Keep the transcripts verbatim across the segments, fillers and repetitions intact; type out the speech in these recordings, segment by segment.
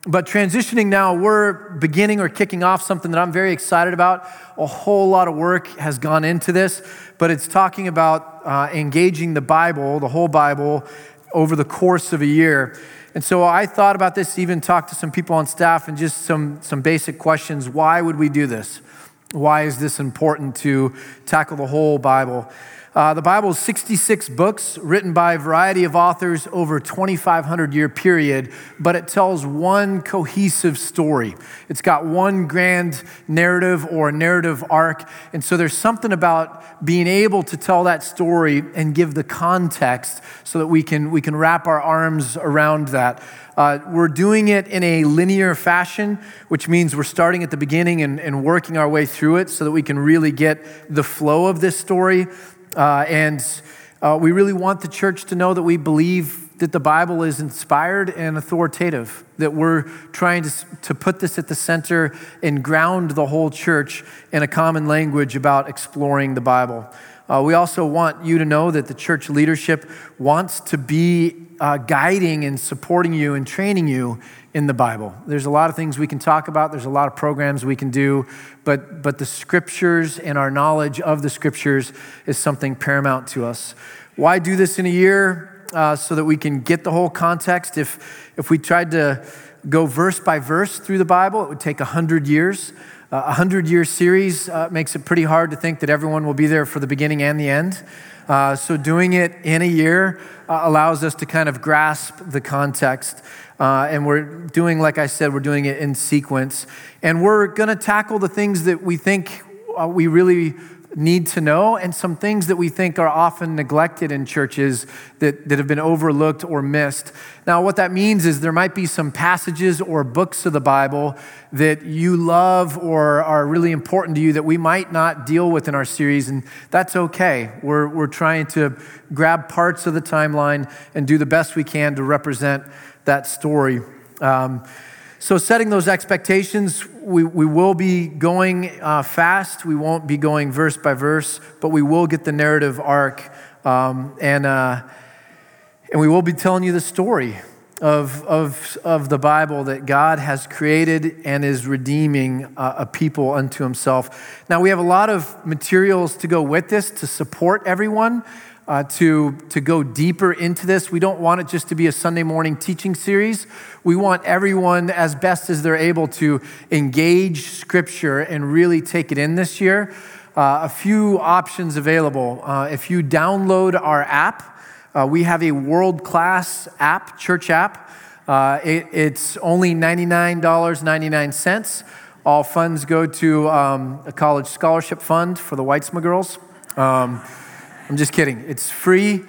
But transitioning now, we're beginning or kicking off something that I'm very excited about. A whole lot of work has gone into this, but it's talking about uh, engaging the Bible, the whole Bible, over the course of a year. And so I thought about this, even talked to some people on staff, and just some, some basic questions. Why would we do this? Why is this important to tackle the whole Bible? Uh, the Bible is sixty-six books written by a variety of authors over a twenty-five hundred year period, but it tells one cohesive story. It's got one grand narrative or narrative arc. And so there's something about being able to tell that story and give the context so that we can, we can wrap our arms around that. Uh, we're doing it in a linear fashion, which means we're starting at the beginning and, and working our way through it so that we can really get the flow of this story. Uh, and uh, we really want the church to know that we believe that the Bible is inspired and authoritative, that we're trying to, to put this at the center and ground the whole church in a common language about exploring the Bible. Uh, we also want you to know that the church leadership wants to be uh, guiding and supporting you and training you in the Bible. There's a lot of things we can talk about. There's a lot of programs we can do, but but the scriptures and our knowledge of the scriptures is something paramount to us. Why do this in a year? Uh, so that we can get the whole context. If if we tried to go verse by verse through the Bible, it would take a hundred years. Uh, a hundred-year series uh, makes it pretty hard to think that everyone will be there for the beginning and the end. Uh, so doing it in a year uh, allows us to kind of grasp the context. Uh, and we're doing, like I said, we're doing it in sequence. And we're going to tackle the things that we think uh, we really need to know, and some things that we think are often neglected in churches that, that have been overlooked or missed. Now, what that means is there might be some passages or books of the Bible that you love or are really important to you that we might not deal with in our series, and that's okay. We're, we're trying to grab parts of the timeline and do the best we can to represent that story. Um, So setting those expectations, we, we will be going uh, fast. We won't be going verse by verse, but we will get the narrative arc. Um, and uh, and we will be telling you the story of, of, of the Bible, that God has created and is redeeming uh, a people unto himself. Now, we have a lot of materials to go with this to support everyone. Uh, to, to go deeper into this. We don't want it just to be a Sunday morning teaching series. We want everyone, as best as they're able, to engage Scripture and really take it in this year. Uh, a few options available. Uh, if you download our app, uh, we have a world-class app, church app. Uh, it, it's only ninety-nine dollars and ninety-nine cents. All funds go to um, a college scholarship fund for the Weitzman girls. Um, I'm just kidding. It's free,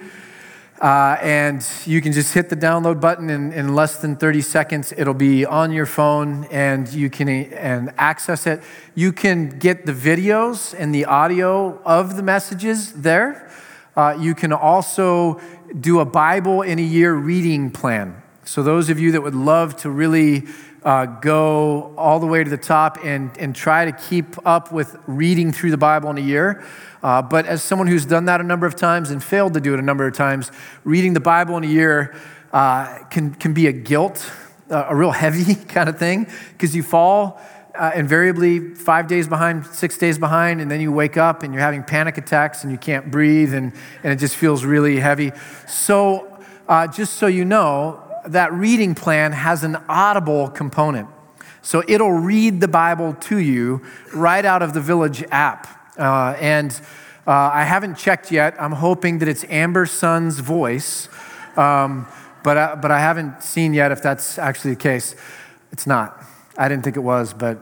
uh, and you can just hit the download button in, in less than thirty seconds. It'll be on your phone, and you can and access it. You can get the videos and the audio of the messages there. Uh, you can also do a Bible in a year reading plan. So those of you that would love to really uh, go all the way to the top and, and try to keep up with reading through the Bible in a year, Uh, but as someone who's done that a number of times and failed to do it a number of times, reading the Bible in a year uh, can, can be a guilt, uh, a real heavy kind of thing, because you fall uh, invariably five days behind, six days behind, and then you wake up and you're having panic attacks and you can't breathe, and, and it just feels really heavy. So uh, just so you know, that reading plan has an audible component. So it'll read the Bible to you right out of the Village app. Uh, and uh, I haven't checked yet. I'm hoping that it's Amber Sun's voice, um, but I, but I haven't seen yet if that's actually the case. It's not. I didn't think it was, but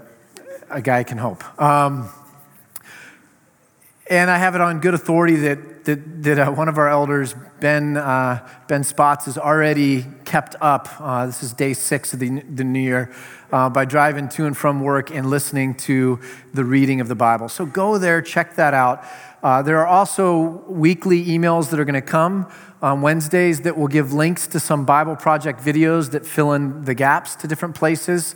a guy can hope. Um, and I have it on good authority that that, that uh, one of our elders, Ben uh, Ben Spots, has already kept up. Uh, this is day six of the, the new year. Uh, by driving to and from work and listening to the reading of the Bible. So go there, check that out. Uh, there are also weekly emails that are going to come on Wednesdays that will give links to some Bible Project videos that fill in the gaps to different places.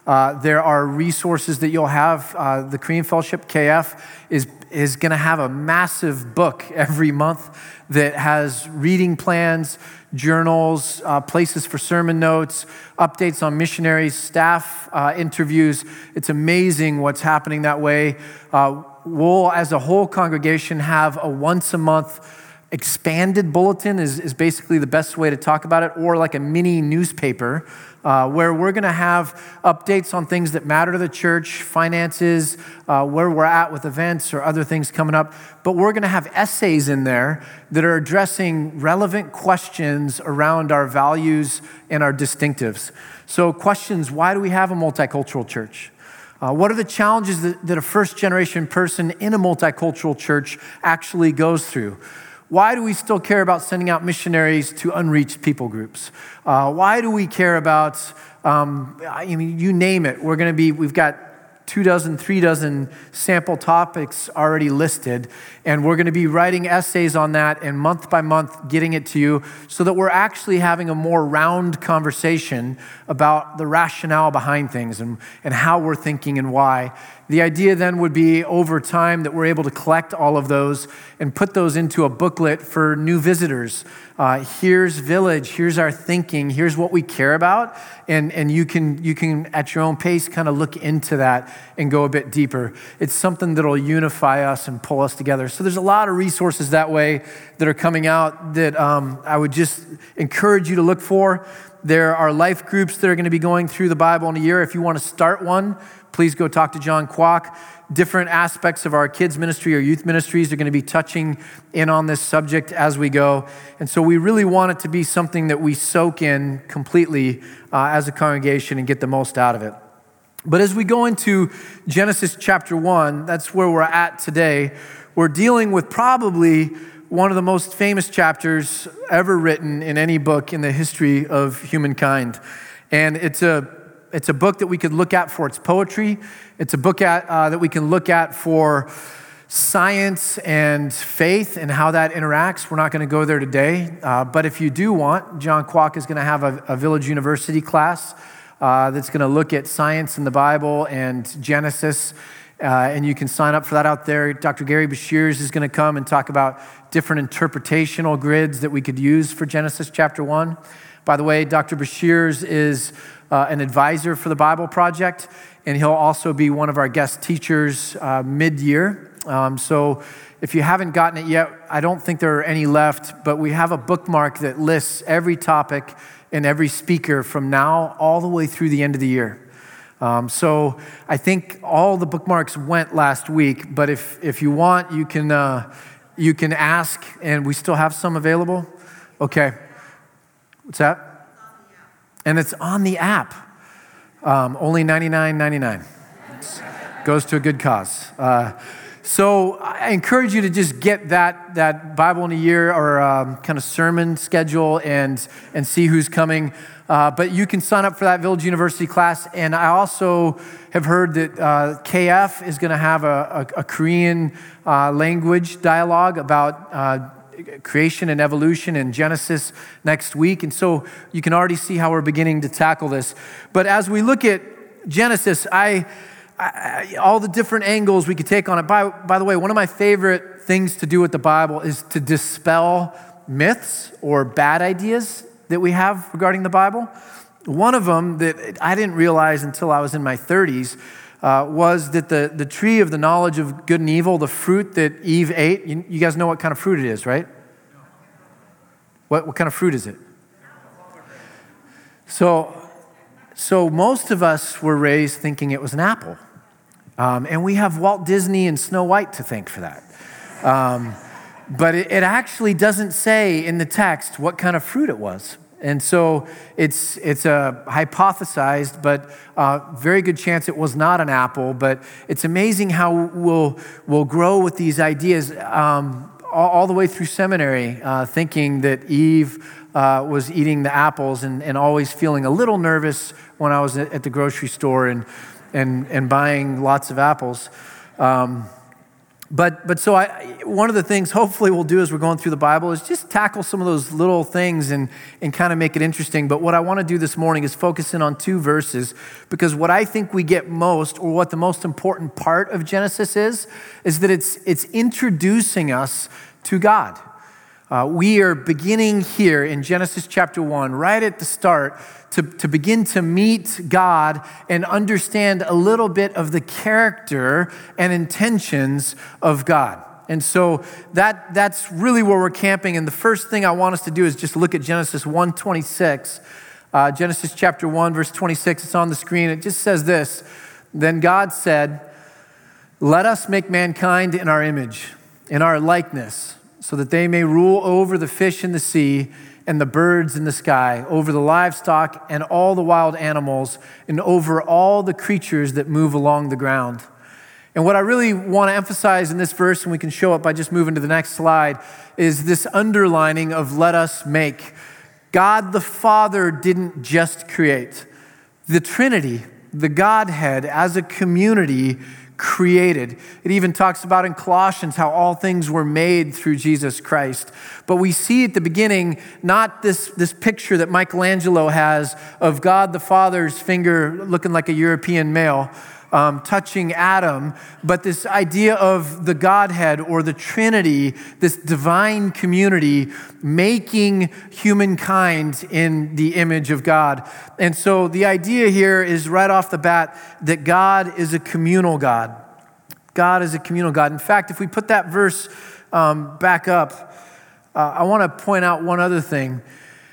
Uh, there are resources that you'll have. Uh, the Korean Fellowship, K F, is, is going to have a massive book every month that has reading plans, journals, uh, places for sermon notes, updates on missionaries, staff uh, interviews. It's amazing what's happening that way. Uh, we'll, as a whole congregation, have a once a month expanded bulletin is, is basically the best way to talk about it, or like a mini newspaper uh, where we're going to have updates on things that matter to the church, finances, uh, where we're at with events or other things coming up. But we're going to have essays in there that are addressing relevant questions around our values and our distinctives. So questions, why do we have a multicultural church? Uh, what are the challenges that, that a first generation person in a multicultural church actually goes through? Why do we still care about sending out missionaries to unreached people groups? Uh, why do we care about, um, I mean, you name it. We're going to be, we've got two dozen, three dozen sample topics already listed, and we're going to be writing essays on that and month by month getting it to you so that we're actually having a more round conversation about the rationale behind things and, and how we're thinking and why. The idea then would be over time that we're able to collect all of those and put those into a booklet for new visitors. Uh, here's Village, here's our thinking, here's what we care about, and, and you can you can at your own pace kind of look into that and go a bit deeper. It's something that'll unify us and pull us together. So there's a lot of resources that way that are coming out that um, I would just encourage you to look for. There are life groups that are going to be going through the Bible in a year. If you want to start one, please go talk to John Kwok. Different aspects of our kids ministry or youth ministries are going to be touching in on this subject as we go. And so we really want it to be something that we soak in completely uh, as a congregation and get the most out of it. But as we go into Genesis chapter one, that's where we're at today. We're dealing with probably one of the most famous chapters ever written in any book in the history of humankind. And it's a It's a book that we could look at for its poetry. It's a book at, uh, that we can look at for science and faith and how that interacts. We're not going to go there today. Uh, but if you do want, John Kwok is going to have a, a Village University class uh, that's going to look at science in the Bible and Genesis. Uh, and you can sign up for that out there. Doctor Gary Bashirs is going to come and talk about different interpretational grids that we could use for Genesis chapter one. By the way, Doctor Bashirs is Uh, an advisor for the Bible Project, and he'll also be one of our guest teachers uh, mid-year. Um, so if you haven't gotten it yet, I don't think there are any left, but we have a bookmark that lists every topic and every speaker from now all the way through the end of the year. Um, so I think all the bookmarks went last week, but if if you want, you can uh, you can ask, and we still have some available. Okay, what's that? And it's on the app. Um, only ninety-nine ninety-nine. Goes to a good cause. Uh, so I encourage you to just get that that Bible in a year or um, kind of sermon schedule and and see who's coming. Uh, but you can sign up for that Village University class. And I also have heard that uh, K F is going to have a, a, a Korean uh, language dialogue about uh, creation and evolution in Genesis next week. And so you can already see how we're beginning to tackle this. But as we look at Genesis, I, I all the different angles we could take on it. By, by the way, one of my favorite things to do with the Bible is to dispel myths or bad ideas that we have regarding the Bible. One of them that I didn't realize until I was in my thirties Uh, was that the, the tree of the knowledge of good and evil, the fruit that Eve ate, you, you guys know what kind of fruit it is, right? What, what kind of fruit is it? So, so most of us were raised thinking it was an apple. Um, and we have Walt Disney and Snow White to thank for that. Um, but it, it actually doesn't say in the text what kind of fruit it was. And so it's it's a hypothesized, but uh, very good chance it was not an apple. But it's amazing how we'll we'll grow with these ideas um, all, all the way through seminary, uh, thinking that Eve uh, was eating the apples and, and always feeling a little nervous when I was at the grocery store and and and buying lots of apples. Um, But but so I, one of the things hopefully we'll do as we're going through the Bible is just tackle some of those little things and, and kind of make it interesting. But what I want to do this morning is focus in on two verses, because what I think we get most, or what the most important part of Genesis is, is that it's it's introducing us to God. Uh, we are beginning here in Genesis chapter one, right at the start, to, to begin to meet God and understand a little bit of the character and intentions of God. And so that that's really where we're camping. And the first thing I want us to do is just look at Genesis one twenty-six. Uh, Genesis chapter one, verse twenty-six. It's on the screen. It just says this: Then God said, "Let us make mankind in our image, in our likeness, so that they may rule over the fish in the sea and the birds in the sky, over the livestock and all the wild animals, and over all the creatures that move along the ground." And what I really want to emphasize in this verse, and we can show it by just moving to the next slide, is this underlining of "let us make." God the Father didn't just create. The Trinity, the Godhead, as a community, created. It even talks about in Colossians how all things were made through Jesus Christ. But we see at the beginning not this, this picture that Michelangelo has of God the Father's finger looking like a European male um, touching Adam, but this idea of the Godhead or the Trinity, this divine community making humankind in the image of God. And so the idea here is right off the bat that God is a communal God. God is a communal God. In fact, if we put that verse um, back up, uh, I want to point out one other thing.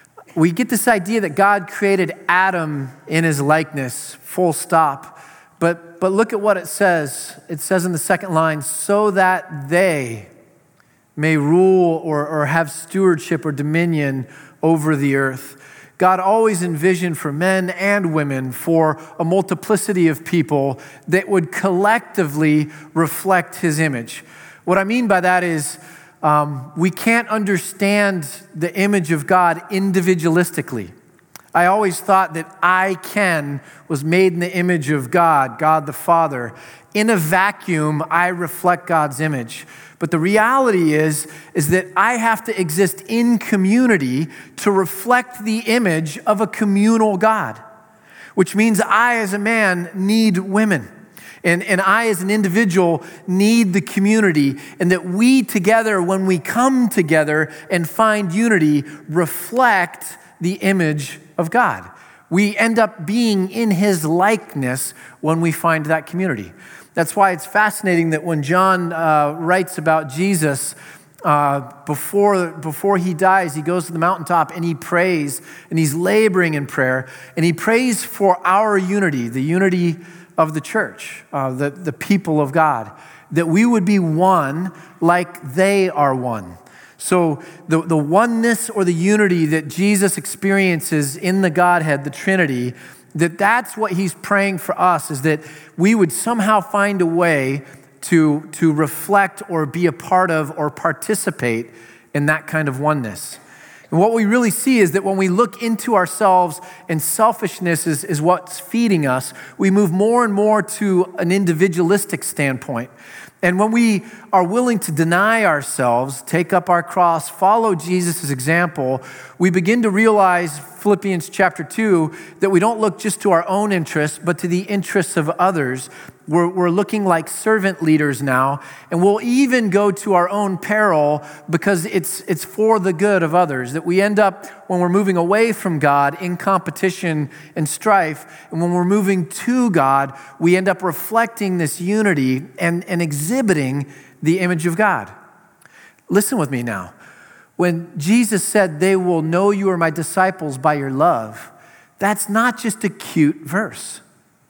We get this idea that God created Adam in his likeness, full stop. But, but look at what it says. It says in the second line, so that they may rule or, or have stewardship or dominion over the earth. God always envisioned for men and women, for a multiplicity of people that would collectively reflect his image. What I mean by that is um, we can't understand the image of God individualistically. I always thought that I, Ken, was made in the image of God, God the Father. In a vacuum, I reflect God's image. But the reality is, is that I have to exist in community to reflect the image of a communal God, which means I, as a man, need women. And, and I, as an individual, need the community, and that we together, when we come together and find unity, reflect the image of God. We end up being in his likeness when we find that community. That's why it's fascinating that when John uh, writes about Jesus, uh, before, before he dies, he goes to the mountaintop and he prays, and he's laboring in prayer, and he prays for our unity, the unity of the church, uh, the, the people of God, that we would be one like they are one. So the, the oneness or the unity that Jesus experiences in the Godhead, the Trinity, that that's what he's praying for us, is that we would somehow find a way to, to reflect or be a part of or participate in that kind of oneness. And what we really see is that when we look into ourselves and selfishness is, is what's feeding us, we move more and more to an individualistic standpoint. And when we are willing to deny ourselves, take up our cross, follow Jesus' example, we begin to realize, Philippians chapter two, that we don't look just to our own interests, but to the interests of others. We're, we're looking like servant leaders now, and we'll even go to our own peril because it's, it's for the good of others, that we end up, when we're moving away from God, in competition and strife, and when we're moving to God, we end up reflecting this unity and, and exhibiting the image of God. Listen with me now. When Jesus said, "They will know you are my disciples by your love," that's not just a cute verse.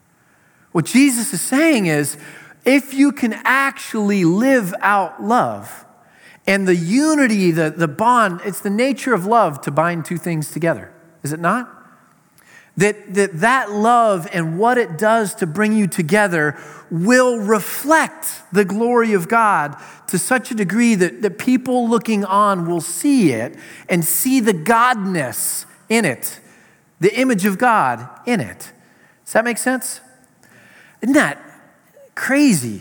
What Jesus is saying is, if you can actually live out love and the unity, the, the bond, it's the nature of love to bind two things together, is it not? That, that that love and what it does to bring you together will reflect the glory of God to such a degree that, that people looking on will see it and see the godness in it, the image of God in it. Does that make sense? Isn't that crazy?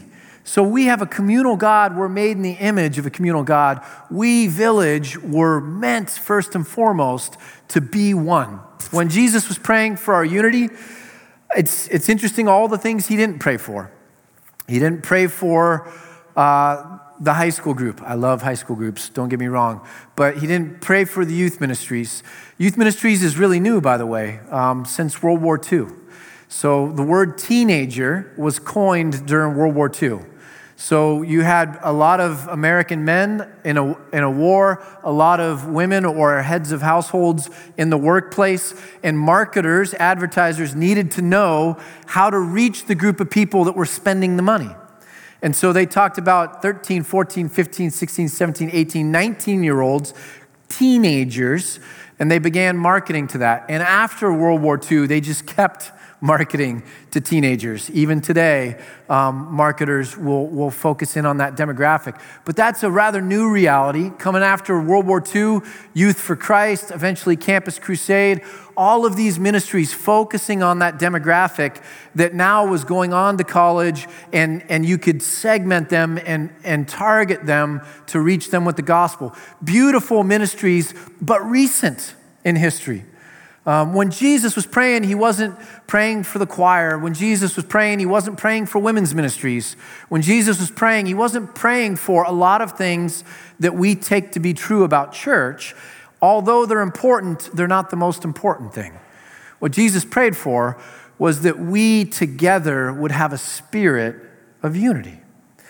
So we have a communal God. We're made in the image of a communal God. We, Village, were meant first and foremost to be one. When Jesus was praying for our unity, it's, it's interesting all the things he didn't pray for. He didn't pray for uh, the high school group. I love high school groups, don't get me wrong. But he didn't pray for the youth ministries. Youth ministries is really new, by the way, um, since World War Two. So the word teenager was coined during World War Two. So you had a lot of American men in a, in a war, a lot of women or heads of households in the workplace, and marketers, advertisers needed to know how to reach the group of people that were spending the money. And so they talked about thirteen, fourteen, fifteen, sixteen, seventeen, eighteen, nineteen-year-olds, teenagers, and they began marketing to that. And after World War Two, they just kept marketing to teenagers. Even today, um, marketers will, will focus in on that demographic. But that's a rather new reality. Coming after World War Two, Youth for Christ, eventually Campus Crusade, all of these ministries focusing on that demographic that now was going on to college, and, and you could segment them and, and target them to reach them with the gospel. Beautiful ministries, but recent in history. Um, when Jesus was praying, he wasn't praying for the choir. When Jesus was praying, he wasn't praying for women's ministries. When Jesus was praying, he wasn't praying for a lot of things that we take to be true about church. Although they're important, they're not the most important thing. What Jesus prayed for was that we together would have a spirit of unity.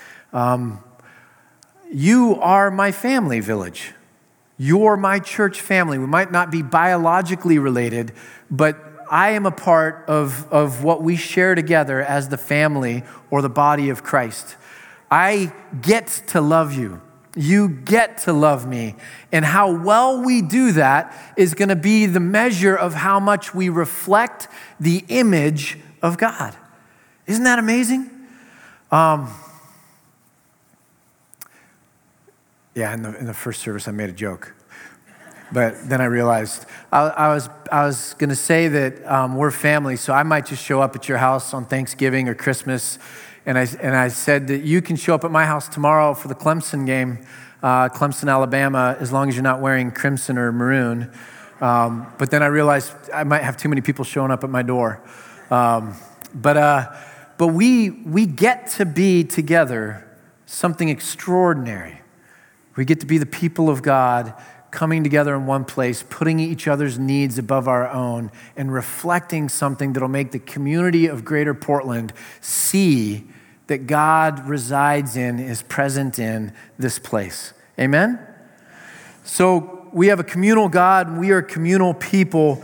Um, you are my family, Village. You're my church family. We might not be biologically related, but I am a part of, of what we share together as the family or the body of Christ. I get to love you. You get to love me. And how well we do that is going to be the measure of how much we reflect the image of God. Isn't that amazing? Um, yeah, in the, in the first service, I made a joke. But then I realized I, I was I was going to say that um, we're family, so I might just show up at your house on Thanksgiving or Christmas. And I and I said that you can show up at my house tomorrow for the Clemson game, uh, Clemson, Alabama, as long as you're not wearing crimson or maroon. Um, but then I realized I might have too many people showing up at my door. Um, but uh, but we we get to be together something extraordinary. We get to be the people of God, coming together in one place, putting each other's needs above our own, and reflecting something that'll make the community of Greater Portland see that God resides in, is present in this place. Amen? So we have a communal God, and we are communal people.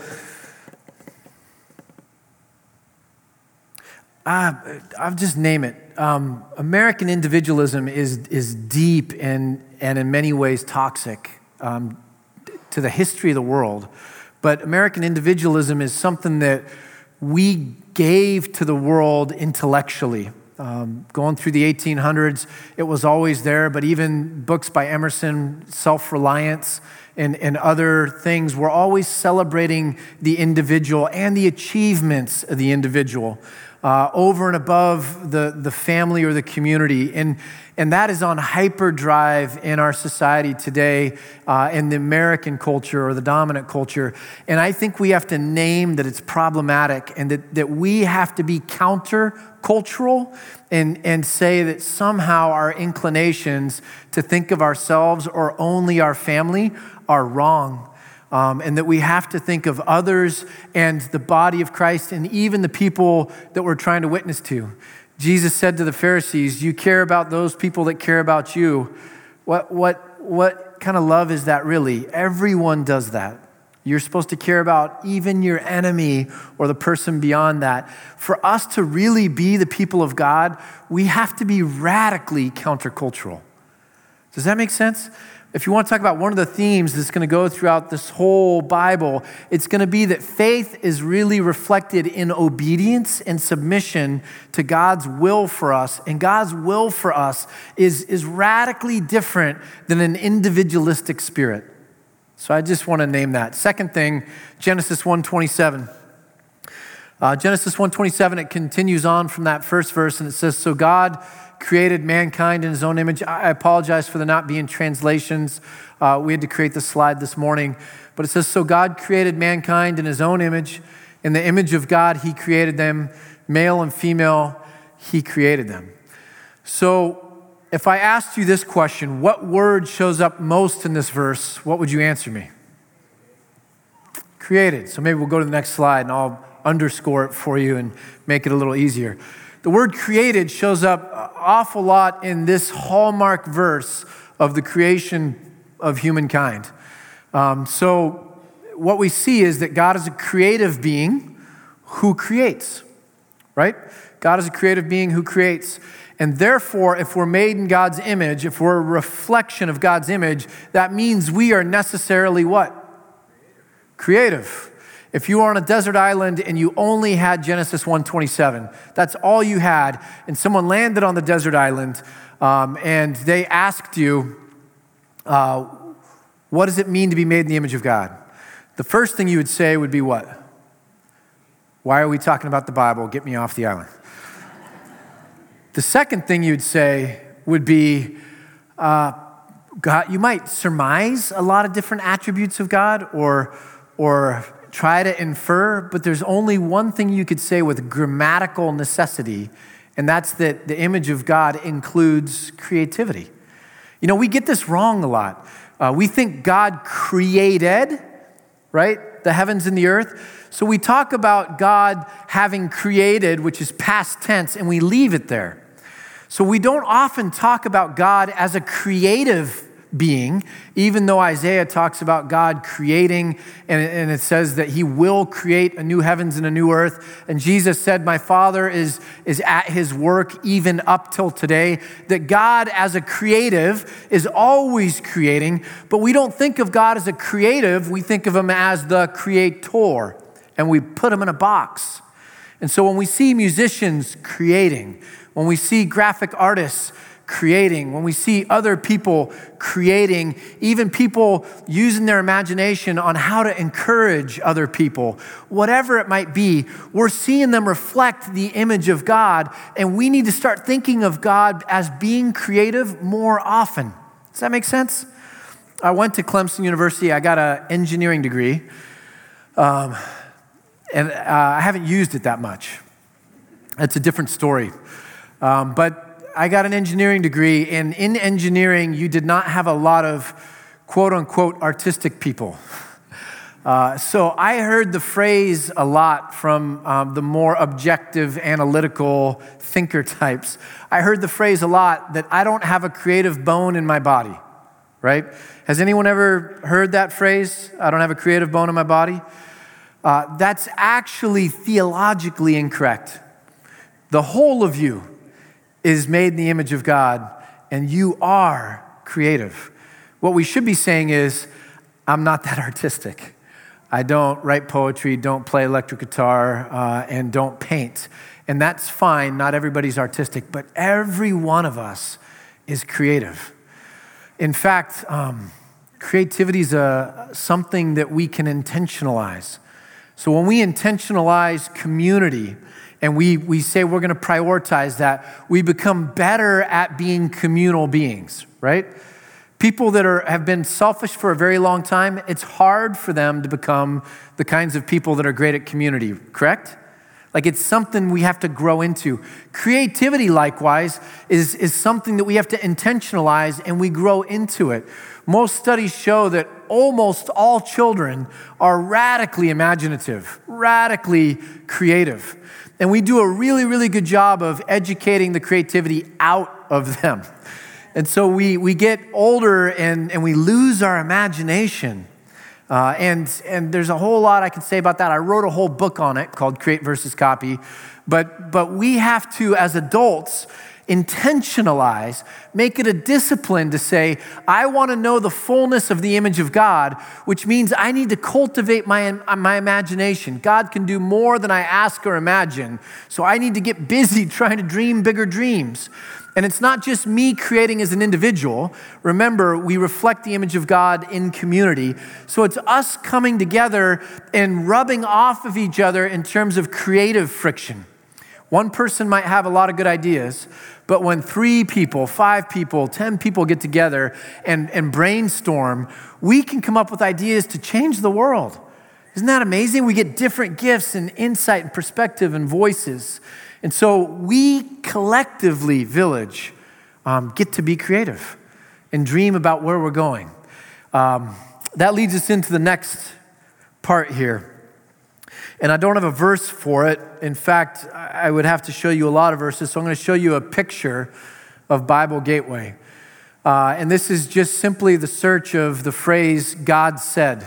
Uh, I'll just name it. Um, American individualism is, is deep and, and in many ways toxic. Um, to the history of the world. But American individualism is something that we gave to the world intellectually. Um, going through the eighteen hundreds, it was always there, but even books by Emerson, Self-Reliance, and, and other things were always celebrating the individual and the achievements of the individual uh, over and above the, the family or the community. And And that is on hyperdrive in our society today, uh, in the American culture or the dominant culture. And I think we have to name that it's problematic, and that, that we have to be counter-cultural and, and say that somehow our inclinations to think of ourselves or only our family are wrong. Um, and that we have to think of others and the body of Christ and even the people that we're trying to witness to. Jesus said to the Pharisees, you care about those people that care about you. What, what, what kind of love is that really? Everyone does that. You're supposed to care about even your enemy or the person beyond that. For us to really be the people of God, we have to be radically countercultural. Does that make sense? If you want to talk about one of the themes that's going to go throughout this whole Bible, it's going to be that faith is really reflected in obedience and submission to God's will for us. And God's will for us is, is radically different than an individualistic spirit. So I just want to name that. Second thing, Genesis one twenty-seven. Uh, Genesis one twenty-seven, it continues on from that first verse, and it says, so God created mankind in his own image. I apologize for there not being translations. Uh, we had to create the slide this morning. But it says, so God created mankind in his own image. In the image of God, he created them. Male and female, he created them. So if I asked you this question, what word shows up most in this verse, what would you answer me? Created. So maybe we'll go to the next slide and I'll underscore it for you and make it a little easier. The word created shows up an awful lot in this hallmark verse of the creation of humankind. Um, so what we see is that God is a creative being who creates, right? God is a creative being who creates. And therefore, if we're made in God's image, if we're a reflection of God's image, that means we are necessarily what? Creative. If you were on a desert island and you only had Genesis one twenty-seven, that's all you had, and someone landed on the desert island um, and they asked you, uh, what does it mean to be made in the image of God? The first thing you would say would be what? Why are we talking about the Bible? Get me off the island. The second thing you'd say would be, uh, God, you might surmise a lot of different attributes of God or, or try to infer, but there's only one thing you could say with grammatical necessity, and that's that the image of God includes creativity. You know, we get this wrong a lot. Uh, we think God created, right, the heavens and the earth. So we talk about God having created, which is past tense, and we leave it there. So we don't often talk about God as a creative being, even though Isaiah talks about God creating, and, and it says that he will create a new heavens and a new earth. And Jesus said, my Father is, is at his work even up till today, that God as a creative is always creating, but we don't think of God as a creative, we think of him as the creator, and we put him in a box. And so when we see musicians creating, when we see graphic artists creating, when we see other people creating, even people using their imagination on how to encourage other people, whatever it might be, we're seeing them reflect the image of God, and we need to start thinking of God as being creative more often. Does that make sense? I went to Clemson University. I got an engineering degree, um, and uh, I haven't used it that much. That's a different story. Um, but I got an engineering degree, and in engineering, you did not have a lot of quote unquote artistic people. Uh, so I heard the phrase a lot from um, the more objective, analytical thinker types. I heard the phrase a lot that I don't have a creative bone in my body, right? Has anyone ever heard that phrase? I don't have a creative bone in my body? Uh, that's actually theologically incorrect. The whole of you is made in the image of God, and you are creative. What we should be saying is, I'm not that artistic. I don't write poetry, don't play electric guitar, uh, and don't paint. And that's fine, not everybody's artistic, but every one of us is creative. In fact, um, creativity is a, something that we can intentionalize. So when we intentionalize community, and we, we say we're gonna prioritize that, we become better at being communal beings, right? People that are have been selfish for a very long time, it's hard for them to become the kinds of people that are great at community, correct? Like it's something we have to grow into. Creativity, likewise, is, is something that we have to intentionalize and we grow into it. Most studies show that almost all children are radically imaginative, radically creative. And we do a really, really good job of educating the creativity out of them. And so we we get older and, and we lose our imagination. Uh, and, and there's a whole lot I can say about that. I wrote a whole book on it called Create versus Copy. But, but we have to, as adults, Intentionalize, make it a discipline to say, I want to know the fullness of the image of God, which means I need to cultivate my, my imagination. God can do more than I ask or imagine, so I need to get busy trying to dream bigger dreams. And it's not just me creating as an individual. Remember, we reflect the image of God in community. So it's us coming together and rubbing off of each other in terms of creative friction. One person might have a lot of good ideas, but when three people, five people, ten people get together and, and brainstorm, we can come up with ideas to change the world. Isn't that amazing? We get different gifts and insight and perspective and voices. And so we collectively, Village, um, get to be creative and dream about where we're going. Um, that leads us into the next part here. And I don't have a verse for it. In fact, I would have to show you a lot of verses. So I'm going to show you a picture of Bible Gateway. Uh, and this is just simply the search of the phrase, God said.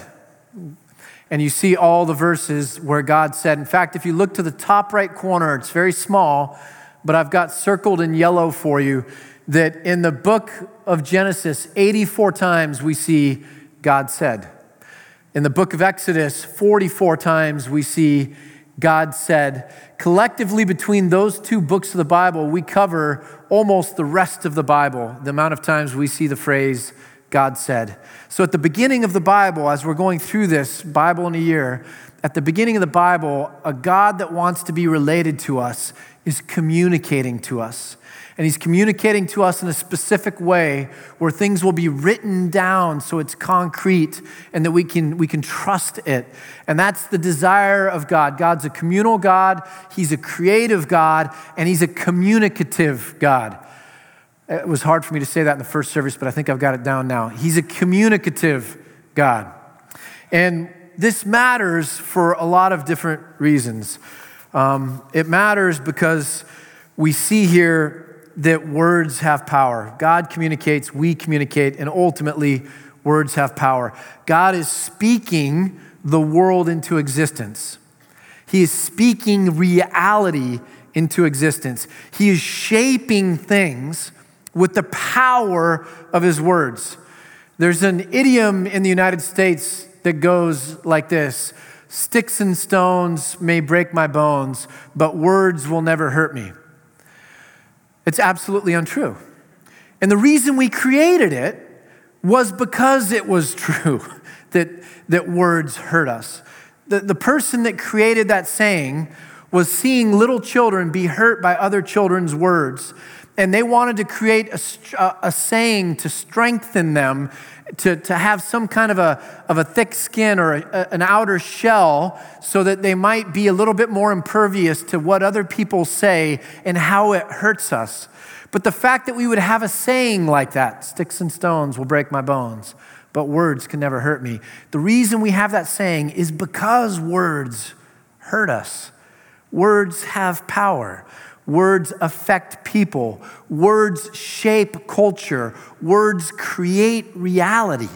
And you see all the verses where God said. In fact, if you look to the top right corner, it's very small, but I've got circled in yellow for you that in the book of Genesis, eighty-four times we see God said. In the book of Exodus, forty-four times we see God said. Collectively, between those two books of the Bible, we cover almost the rest of the Bible, the amount of times we see the phrase God said. So at the beginning of the Bible, as we're going through this Bible in a year, at the beginning of the Bible, a God that wants to be related to us is communicating to us. And he's communicating to us in a specific way where things will be written down so it's concrete and that we can, we can trust it. And that's the desire of God. God's a communal God, he's a creative God, and he's a communicative God. It was hard for me to say that in the first service, but I think I've got it down now. He's a communicative God. And this matters for a lot of different reasons. Um, it matters because we see here that words have power. God communicates, we communicate, and ultimately, words have power. God is speaking the world into existence. He is speaking reality into existence. He is shaping things with the power of his words. There's an idiom in the United States that goes like this: sticks and stones may break my bones, but words will never hurt me. It's absolutely untrue. And the reason we created it was because it was true that, that words hurt us. The, the person that created that saying was seeing little children be hurt by other children's words. And they wanted to create a, a saying to strengthen them, to, to have some kind of a, of a thick skin or a, an outer shell so that they might be a little bit more impervious to what other people say and how it hurts us. But the fact that we would have a saying like that, sticks and stones will break my bones, but words can never hurt me. The reason we have that saying is because words hurt us. Words have power. Words affect people. Words shape culture. Words create reality.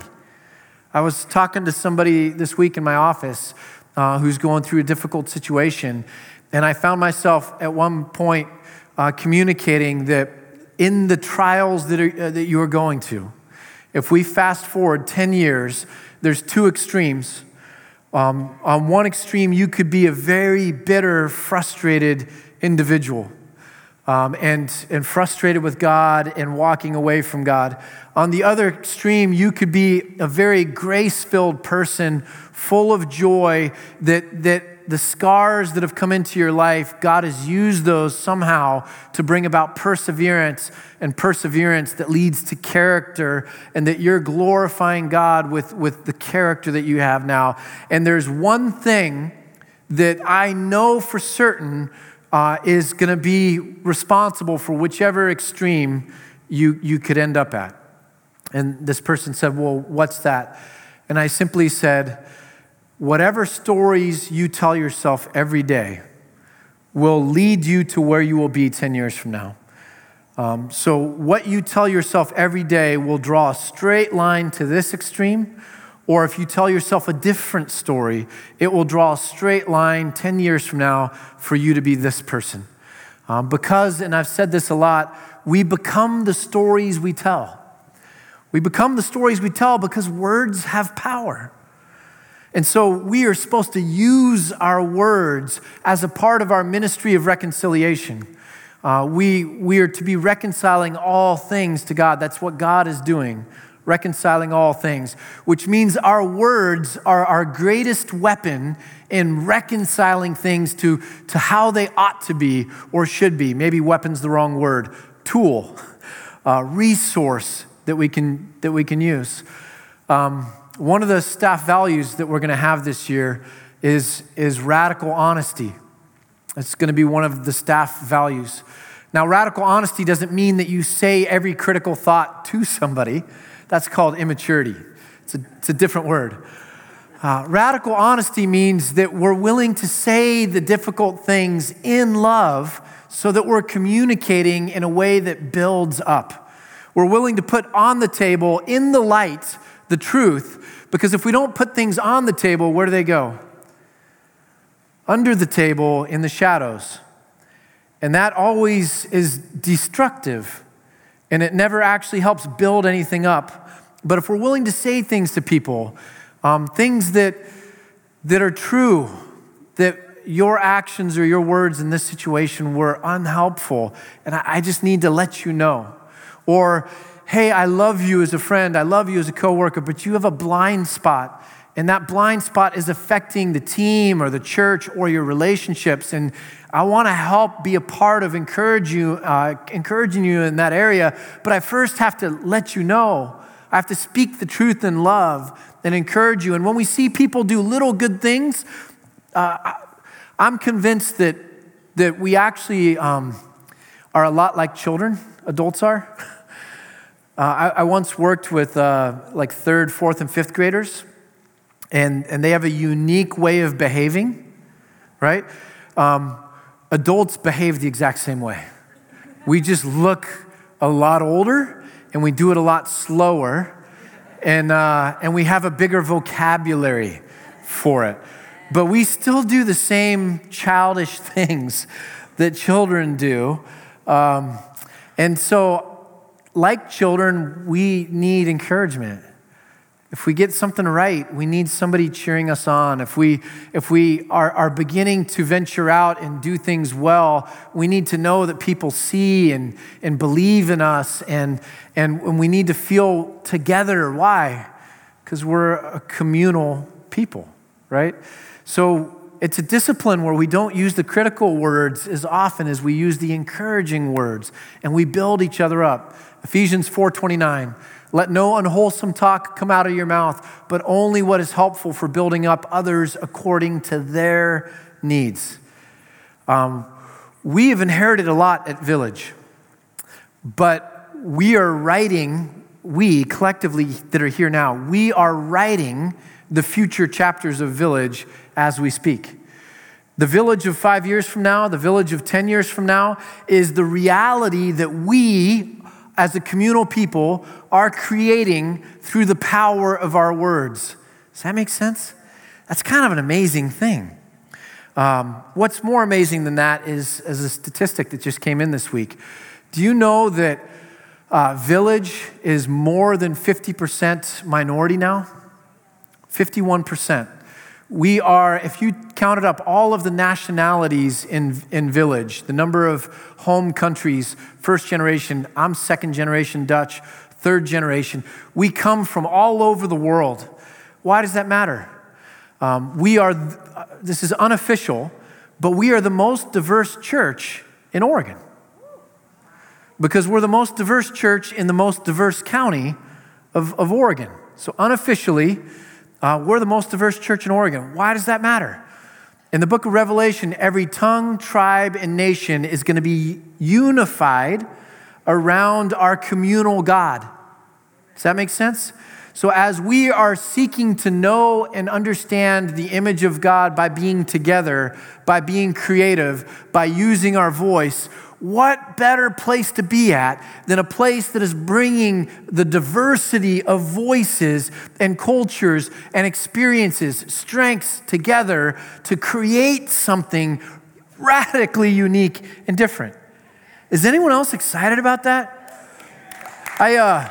I was talking to somebody this week in my office uh, who's going through a difficult situation, and I found myself at one point uh, communicating that in the trials that, are, uh, that you are going to, if we fast forward ten years, there's two extremes. Um, on one extreme, you could be a very bitter, frustrated individual. Um, and, and frustrated with God and walking away from God. On the other extreme, you could be a very grace-filled person, full of joy, that, that the scars that have come into your life, God has used those somehow to bring about perseverance, and perseverance that leads to character, and that you're glorifying God with, with the character that you have now. And there's one thing that I know for certain Uh, is going to be responsible for whichever extreme you, you could end up at. And this person said, well, what's that? And I simply said, whatever stories you tell yourself every day will lead you to where you will be ten years from now. Um, so what you tell yourself every day will draw a straight line to this extreme, or if you tell yourself a different story, it will draw a straight line ten years from now for you to be this person. Um, because, and I've said this a lot, we become the stories we tell. We become the stories we tell because words have power. And so we are supposed to use our words as a part of our ministry of reconciliation. Uh, we, we are to be reconciling all things to God. That's what God is doing, reconciling all things, which means our words are our greatest weapon in reconciling things to, to how they ought to be or should be. Maybe weapon's the wrong word. Tool, uh, resource that we can, that we can use. Um, One of the staff values that we're going to have this year is, is radical honesty. It's going to be one of the staff values. Now, radical honesty doesn't mean that you say every critical thought to somebody. That's called immaturity. It's a, it's a different word. Uh, radical honesty means that we're willing to say the difficult things in love so that we're communicating in a way that builds up. We're willing to put on the table in the light the truth, because if we don't put things on the table, where do they go? Under the table in the shadows. And that always is destructive, and it never actually helps build anything up. But if we're willing to say things to people, um, things that, that are true, that your actions or your words in this situation were unhelpful, and I, I just need to let you know. Or, hey, I love you as a friend, I love you as a coworker, but you have a blind spot, and that blind spot is affecting the team or the church or your relationships, and I want to help be a part of encourage you, uh, encouraging you in that area, but I first have to let you know. I have to speak the truth in love and encourage you. And when we see people do little good things, uh, I'm convinced that, that we actually um, are a lot like children, adults are. Uh, I, I once worked with uh, like third, fourth, and fifth graders, and, and they have a unique way of behaving, right? Um, adults behave the exact same way. We just look a lot older, and we do it a lot slower, and uh, and we have a bigger vocabulary for it. But we still do the same childish things that children do. Um, and so, like children, we need encouragement. If we get something right, we need somebody cheering us on. If we if we are, are beginning to venture out and do things well, we need to know that people see and, and believe in us, and, and, and we need to feel together. Why? Because we're a communal people, right? So it's a discipline where we don't use the critical words as often as we use the encouraging words, and we build each other up. Ephesians four twenty-nine, let no unwholesome talk come out of your mouth, but only what is helpful for building up others according to their needs. Um, we have inherited a lot at Village, but we are writing, we collectively that are here now, we are writing the future chapters of Village as we speak. The Village of five years from now, the Village of ten years from now, is the reality that we, as a communal people, are creating through the power of our words. Does that make sense? That's kind of an amazing thing. Um, what's more amazing than that is, is a statistic that just came in this week. Do you know that uh, Village is more than fifty percent minority now? fifty-one percent. We are, if you counted up all of the nationalities in, in Village, the number of home countries, first generation, I'm second generation Dutch, third generation, we come from all over the world. Why does that matter? Um, we are, this is unofficial, but we are the most diverse church in Oregon. Because we're the most diverse church in the most diverse county of, of Oregon. So unofficially, Uh, we're the most diverse church in Oregon. Why does that matter? In the book of Revelation, every tongue, tribe, and nation is going to be unified around our communal God. Does that make sense? So as we are seeking to know and understand the image of God by being together, by being creative, by using our voice, what better place to be at than a place that is bringing the diversity of voices and cultures and experiences, strengths together to create something radically unique and different. Is anyone else excited about that? I, uh,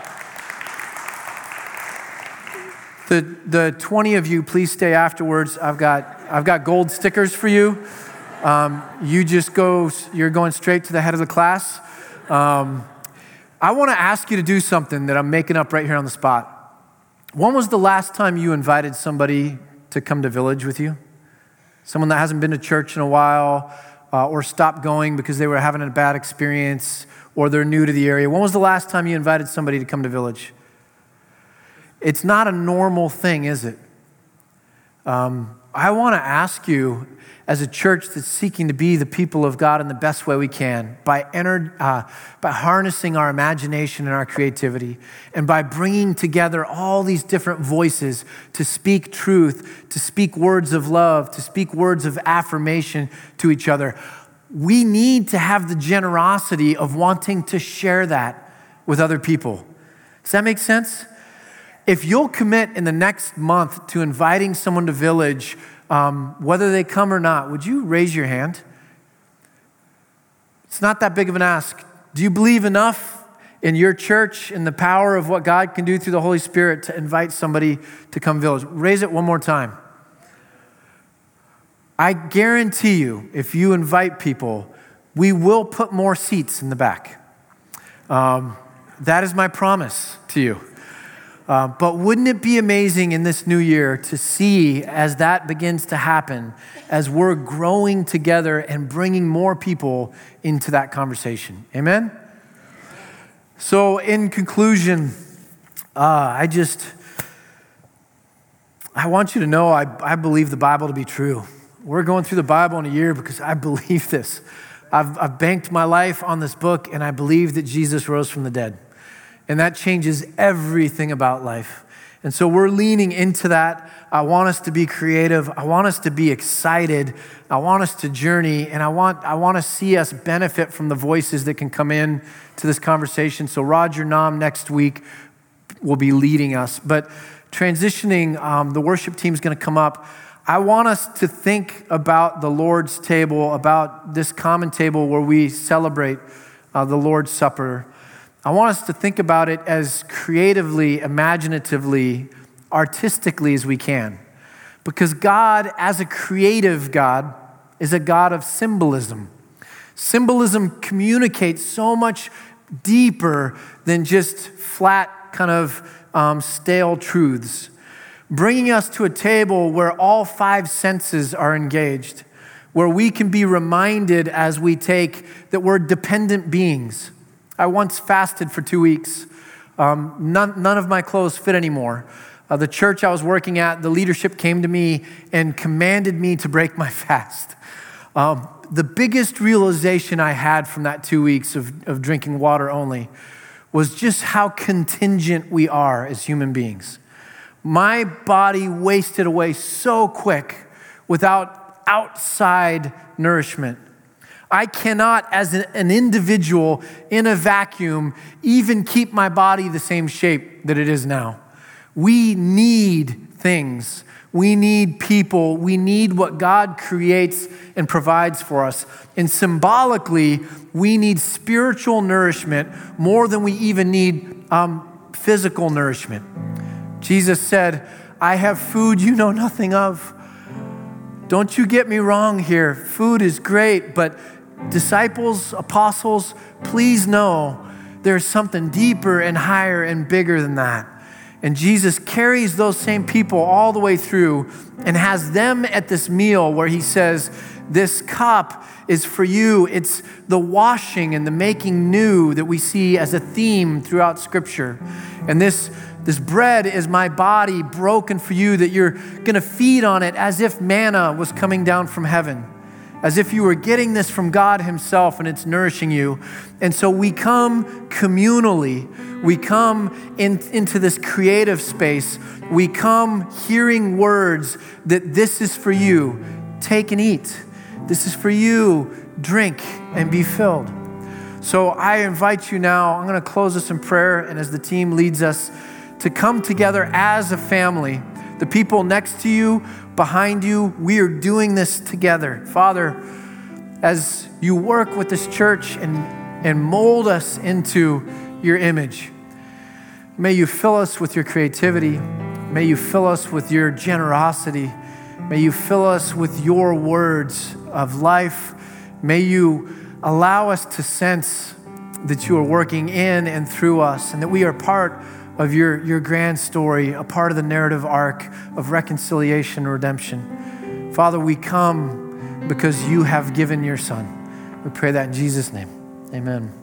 the the twenty of you, please stay afterwards. I've got I've got gold stickers for you. Um, you just go, you're going straight to the head of the class. Um, I want to ask you to do something that I'm making up right here on the spot. When was the last time you invited somebody to come to Village with you? Someone that hasn't been to church in a while, uh, or stopped going because they were having a bad experience, or they're new to the area. When was the last time you invited somebody to come to Village? It's not a normal thing, is it? Um, I want to ask you, as a church that's seeking to be the people of God in the best way we can, by enter, uh, by harnessing our imagination and our creativity, and by bringing together all these different voices to speak truth, to speak words of love, to speak words of affirmation to each other. We need to have the generosity of wanting to share that with other people. Does that make sense? If you'll commit in the next month to inviting someone to Village, Um, whether they come or not, would you raise your hand? It's not that big of an ask. Do you believe enough in your church, in the power of what God can do through the Holy Spirit to invite somebody to come Village? Raise it one more time. I guarantee you, if you invite people, we will put more seats in the back. Um, that is my promise to you. Uh, but wouldn't it be amazing in this new year to see as that begins to happen, as we're growing together and bringing more people into that conversation? Amen? So in conclusion, uh, I just, I want you to know I, I believe the Bible to be true. We're going through the Bible in a year because I believe this. I've, I've banked my life on this book, and I believe that Jesus rose from the dead. And that changes everything about life. And so we're leaning into that. I want us to be creative. I want us to be excited. I want us to journey. And I want I want to see us benefit from the voices that can come in to this conversation. So Roger Nam next week will be leading us. But transitioning, um, the worship team's going to come up. I want us to think about the Lord's table, about this common table where we celebrate uh, the Lord's Supper. I want us to think about it as creatively, imaginatively, artistically as we can. Because God, as a creative God, is a God of symbolism. Symbolism communicates so much deeper than just flat, kind of um, stale truths. Bringing us to a table where all five senses are engaged, where we can be reminded as we take that we're dependent beings. I once fasted for two weeks. Um, none, none of my clothes fit anymore. Uh, the church I was working at, the leadership came to me and commanded me to break my fast. Um, the biggest realization I had from that two weeks of, of drinking water only was just how contingent we are as human beings. My body wasted away so quick without outside nourishment. I cannot, as an individual in a vacuum, even keep my body the same shape that it is now. We need things. We need people. We need what God creates and provides for us. And symbolically, we need spiritual nourishment more than we even need um, physical nourishment. Jesus said, I have food you know nothing of. Don't you get me wrong here. Food is great, but disciples, apostles, please know there's something deeper and higher and bigger than that. And Jesus carries those same people all the way through and has them at this meal where he says, this cup is for you. It's the washing and the making new that we see as a theme throughout Scripture. And this, this bread is my body broken for you, that you're going to feed on it as if manna was coming down from heaven, as if you were getting this from God himself and it's nourishing you. And so we come communally. We come in, into this creative space. We come hearing words that this is for you. Take and eat. This is for you. Drink and be filled. So I invite you now, I'm going to close this in prayer, and as the team leads us, to come together as a family. The people next to you, behind you, we are doing this together. Father, as you work with this church and and mold us into your image. May you fill us with your creativity. May you fill us with your generosity. May you fill us with your words of life. May you allow us to sense that you are working in and through us, and that we are part of your, your grand story, a part of the narrative arc of reconciliation and redemption. Father, we come because you have given your Son. We pray that in Jesus' name. Amen.